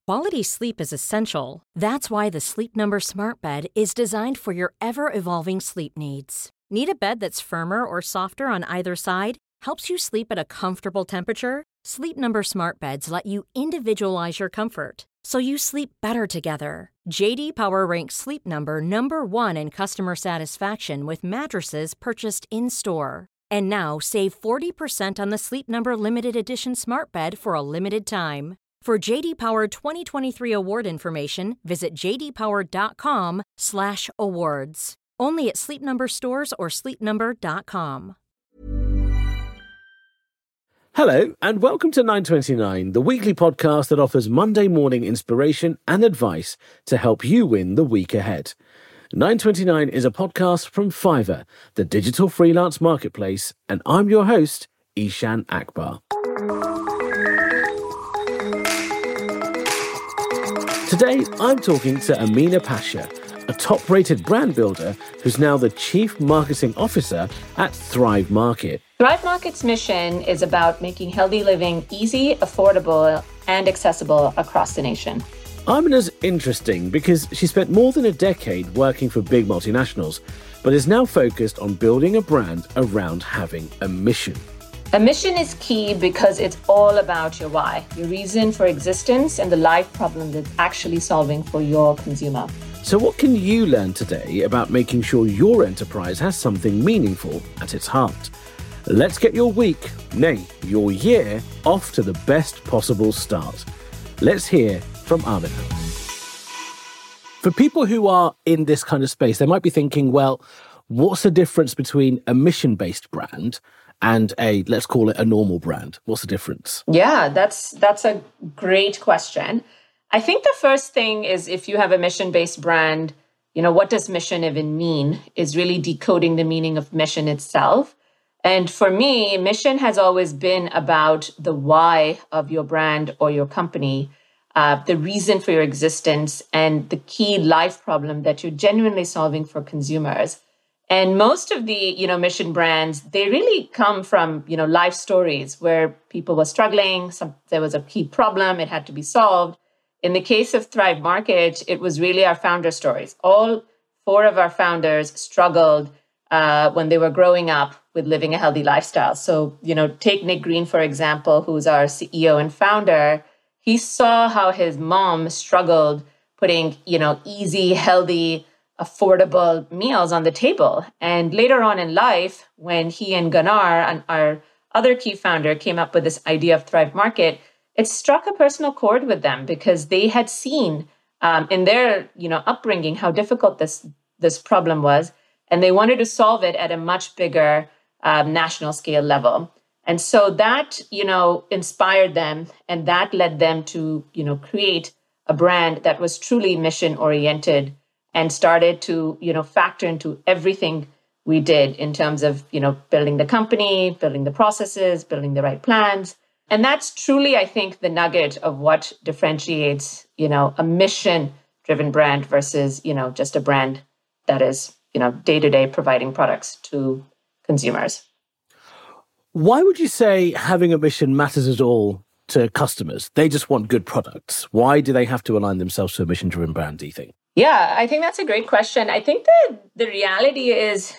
Quality sleep is essential. That's why the Sleep Number Smart Bed is designed for your ever-evolving sleep needs. Need a bed that's firmer or softer on either side? Helps you sleep at a comfortable temperature? Sleep Number Smart Beds let you individualize your comfort, so you sleep better together. J.D. Power ranks Sleep Number number one in customer satisfaction with mattresses purchased in-store. And now, save 40% on the Sleep Number Limited Edition Smart Bed for a limited time. For J.D. Power 2023 award information, visit jdpower.com/awards. Only at Sleep Number stores or sleepnumber.com. Hello, and welcome to 929, the weekly podcast that offers Monday morning inspiration and advice to help you win the week ahead. 929 is a podcast from Fiverr, the digital freelance marketplace, and I'm your host, Ishan Akbar. Today, I'm talking to Amina Pasha, a top-rated brand builder who's now the Chief Marketing Officer at Thrive Market. Thrive Market's mission is about making healthy living easy, affordable, and accessible across the nation. Amina's interesting because she spent more than a decade working for big multinationals, but is now focused on building a brand around having a mission. A mission is key because it's all about your why, your reason for existence, and the life problem that's actually solving for your consumer. So what can you learn today about making sure your enterprise has something meaningful at its heart? Let's get your week, nay, your year, off to the best possible start. Let's hear from Amina. For people who are in this kind of space, they might be thinking, well, what's the difference between a mission-based brand and let's call it a normal brand? What's the difference? Yeah, that's a great question. I think the first thing is if you have a mission-based brand, what does mission even mean is really decoding the meaning of mission itself. And for me, mission has always been about the why of your brand or your company, the reason for your existence, and the key life problem that you're genuinely solving for consumers. And most of the, mission brands, they really come from, life stories where people were struggling. There was a key problem. It had to be solved. In the case of Thrive Market, it was really our founder stories. All four of our founders struggled when they were growing up with living a healthy lifestyle. So, take Nick Green, for example, who's our CEO and founder. He saw how his mom struggled putting, easy, healthy, affordable meals on the table. And later on in life, when he and Gunnar, and our other key founder, came up with this idea of Thrive Market, it struck a personal chord with them because they had seen in their, upbringing how difficult this problem was, and they wanted to solve it at a much bigger national scale level. And so that, inspired them, and that led them to, create a brand that was truly mission oriented and started to, factor into everything we did in terms of, building the company, building the processes, building the right plans. And that's truly, I think, the nugget of what differentiates, a mission-driven brand versus, just a brand that is, day-to-day providing products to consumers. Why would you say having a mission matters at all to customers? They just want good products. Why do they have to align themselves to a mission-driven brand, do you think? Yeah, I think that's a great question. I think that the reality is,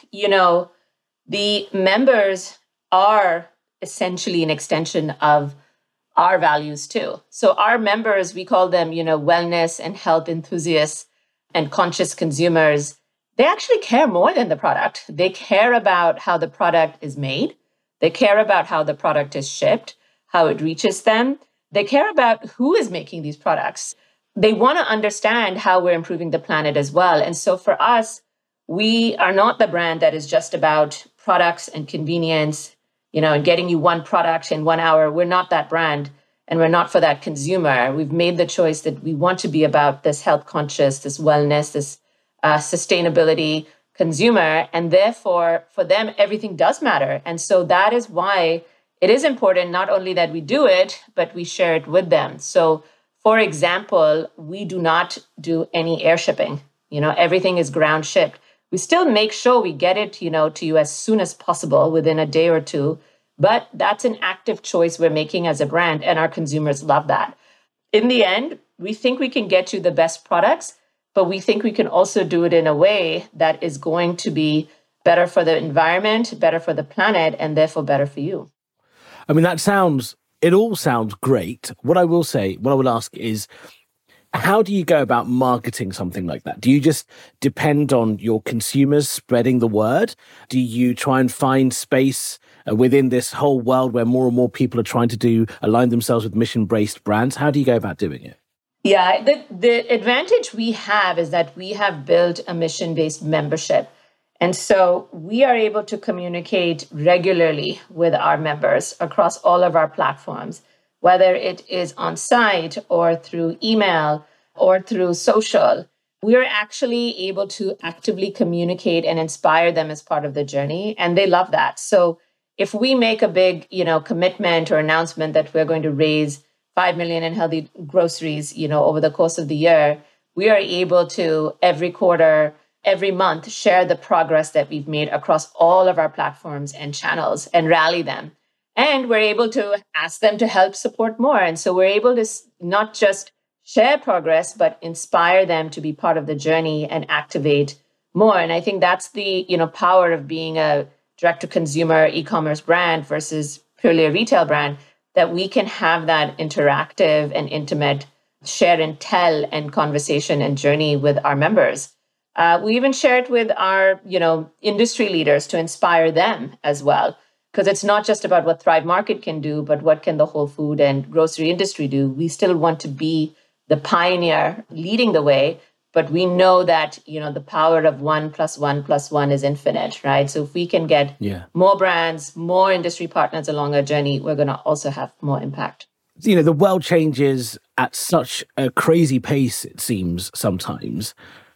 the members are essentially an extension of our values too. So our members, we call them, wellness and health enthusiasts and conscious consumers. They actually care more than the product. They care about how the product is made. They care about how the product is shipped, how it reaches them. They care about who is making these products. They want to understand how we're improving the planet as well. And so for us, we are not the brand that is just about products and convenience, and getting you one product in 1 hour. We're not that brand, and we're not for that consumer. We've made the choice that we want to be about this health conscious, this wellness, this sustainability consumer. And therefore, for them, everything does matter. And so that is why it is important not only that we do it, but we share it with them. So for example, we do not do any air shipping. Everything is ground shipped. We still make sure we get it, to you as soon as possible within a day or two. But that's an active choice we're making as a brand, and our consumers love that. In the end, we think we can get you the best products, but we think we can also do it in a way that is going to be better for the environment, better for the planet, and therefore better for you. I mean, it all sounds great. What I will ask is, how do you go about marketing something like that? Do you just depend on your consumers spreading the word? Do you try and find space within this whole world where more and more people are trying to align themselves with mission-based brands? How do you go about doing it? Yeah, the advantage we have is that we have built a mission-based membership. And so we are able to communicate regularly with our members across all of our platforms, whether it is on site or through email or through social. We're actually able to actively communicate and inspire them as part of the journey. And they love that. So if we make a big, commitment or announcement that we're going to raise 5 million in healthy groceries, over the course of the year, we are able to every quarter, every month, share the progress that we've made across all of our platforms and channels and rally them. And we're able to ask them to help support more. And so we're able to not just share progress, but inspire them to be part of the journey and activate more. And I think that's the, power of being a direct-to-consumer e-commerce brand versus purely a retail brand, that we can have that interactive and intimate share and tell and conversation and journey with our members. We even share it with our, industry leaders to inspire them as well. Because it's not just about what Thrive Market can do, but what can the whole food and grocery industry do. We still want to be the pioneer leading the way, but we know that, the power of 1 + 1 + 1 is infinite, right? So if we can get more brands, more industry partners along our journey, we're going to also have more impact. The world changes at such a crazy pace, it seems sometimes.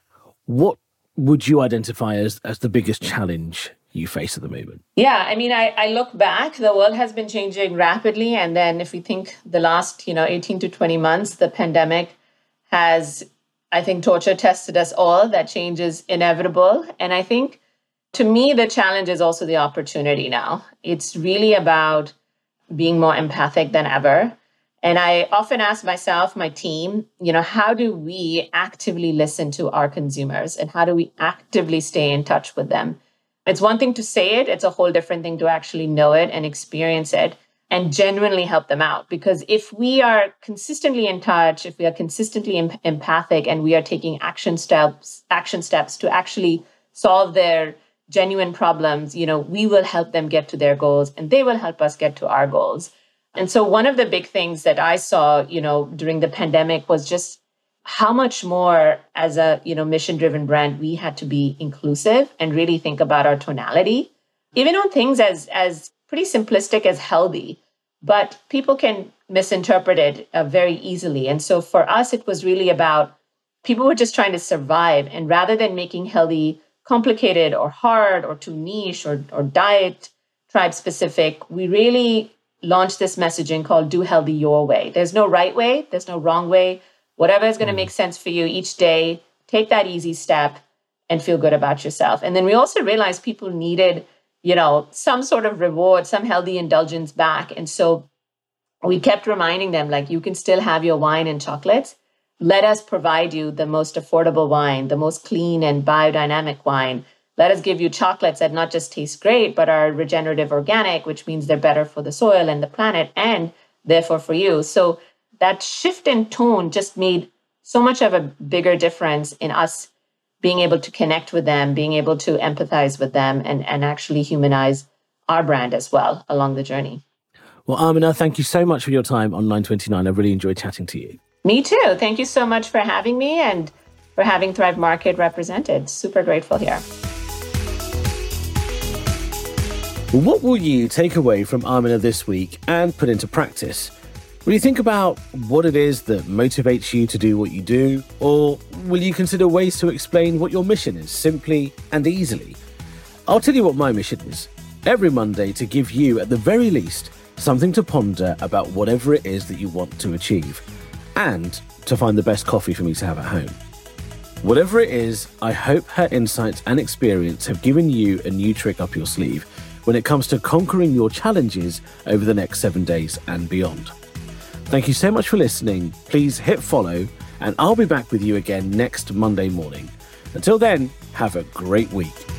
What would you identify as the biggest challenge you face at the moment? Yeah, I mean, I look back, the world has been changing rapidly. And then if we think the last, 18 to 20 months, the pandemic has, I think, torture tested us all. That change is inevitable. And I think, to me, the challenge is also the opportunity now. It's really about being more empathic than ever. And I often ask myself, my team, how do we actively listen to our consumers and how do we actively stay in touch with them? It's one thing to say it. It's a whole different thing to actually know it and experience it and genuinely help them out. Because if we are consistently in touch, if we are consistently empathic and we are taking action steps to actually solve their genuine problems, we will help them get to their goals and they will help us get to our goals. And so one of the big things that I saw, during the pandemic was just how much more as a, mission-driven brand, we had to be inclusive and really think about our tonality, even on things as pretty simplistic as healthy, but people can misinterpret it very easily. And so for us, it was really about people were just trying to survive. And rather than making healthy complicated or hard or too niche or diet tribe specific, we really launched this messaging called Do Healthy Your Way. There's no right way. There's no wrong way. Whatever is going to make sense for you each day, take that easy step and feel good about yourself. And then we also realized people needed, some sort of reward, some healthy indulgence back. And so we kept reminding them, you can still have your wine and chocolates. Let us provide you the most affordable wine, the most clean and biodynamic wine. Let us give you chocolates that not just taste great, but are regenerative organic, which means they're better for the soil and the planet and therefore for you. So that shift in tone just made so much of a bigger difference in us being able to connect with them, being able to empathize with them, and actually humanize our brand as well along the journey. Well, Amina, thank you so much for your time on 929. I really enjoyed chatting to you. Me too. Thank you so much for having me and for having Thrive Market represented. Super grateful here. What will you take away from Amina this week and put into practice? Will you think about what it is that motivates you to do what you do? Or will you consider ways to explain what your mission is simply and easily? I'll tell you what my mission is. Every Monday to give you, at the very least, something to ponder about whatever it is that you want to achieve. And to find the best coffee for me to have at home. Whatever it is, I hope her insights and experience have given you a new trick up your sleeve when it comes to conquering your challenges over the next 7 days and beyond. Thank you so much for listening. Please hit follow, and I'll be back with you again next Monday morning. Until then, have a great week.